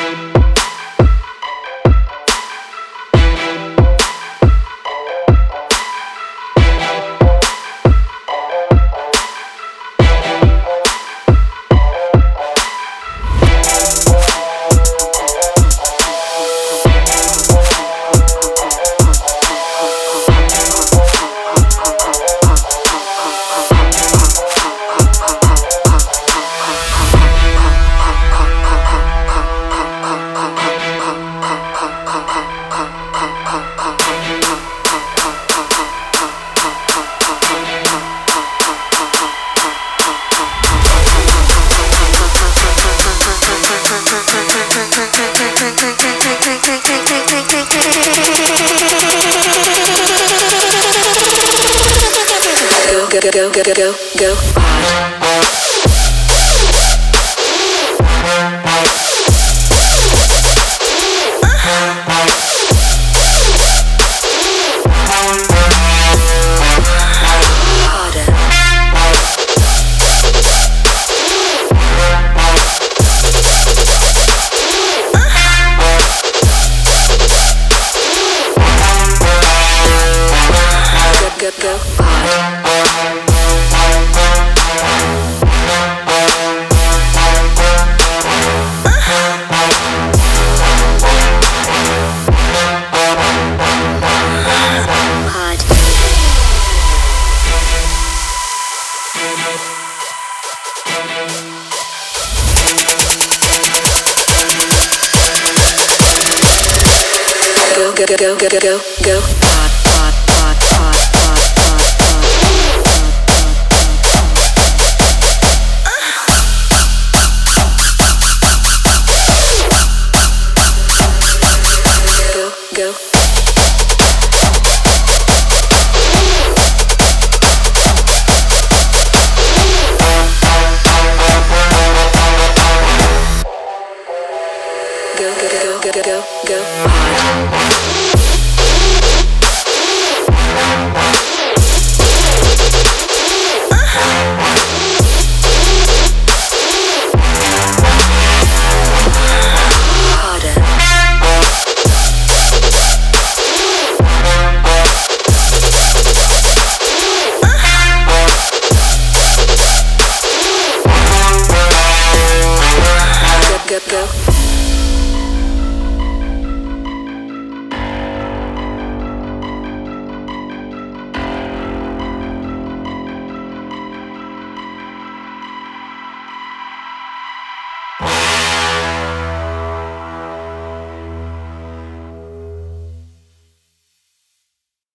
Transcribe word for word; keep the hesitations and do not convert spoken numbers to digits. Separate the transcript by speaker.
Speaker 1: go go go go go go hard. Go go hard. Go go go go go go go hard hard hard hard hard hard. Go go. Go go go go go go go hard.